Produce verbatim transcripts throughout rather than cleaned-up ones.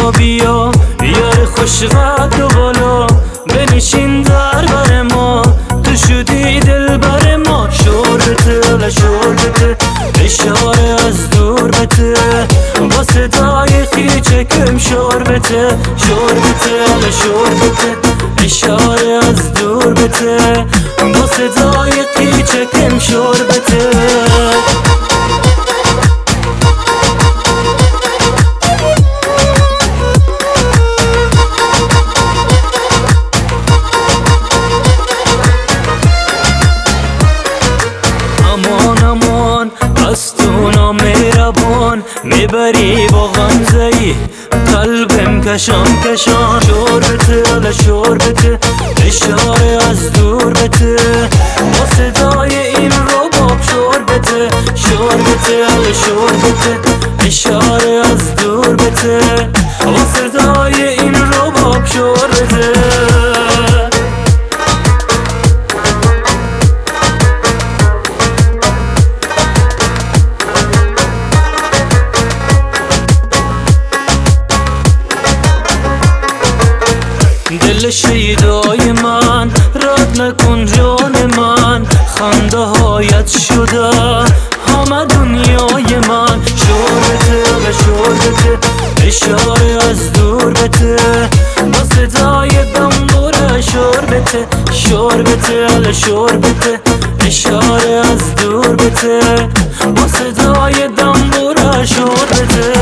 بیا بیا یار خوشقد و بالا بنشین در بر ما تو شدی دل بر ما شربته ل شربته اشاره از دور بته با صدای خیچکم شربته شربته ل شربته اشاره از دور بته با صدای خیچکم شربته از تو نامهربان میبری با غمزه‌ای قلبم کشان کشان شربته ل شربته اشاره از دور بته با صدای این رباب شربته شربته ل شربته اشاره از دور بته با صدای این رباب شربته دل شیدای من رد نکن جان من خنده هایت شده همه دنیای من شربته ل شربته اشاره از دور بته با صدای دنبوره شربته شربته ل شربته اشاره از دور بته با صدای دنبوره شربته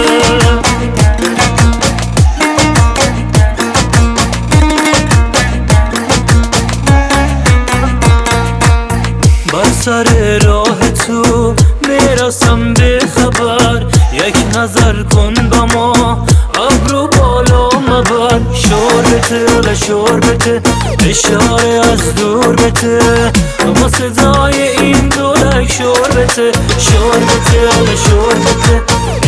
سر راه تو میرسم به خبر یک نظر کن با ما ابرو بالا مبر شربته ل شربته اشاره از دور بته با صدای این دولک شربته شربته ل شربته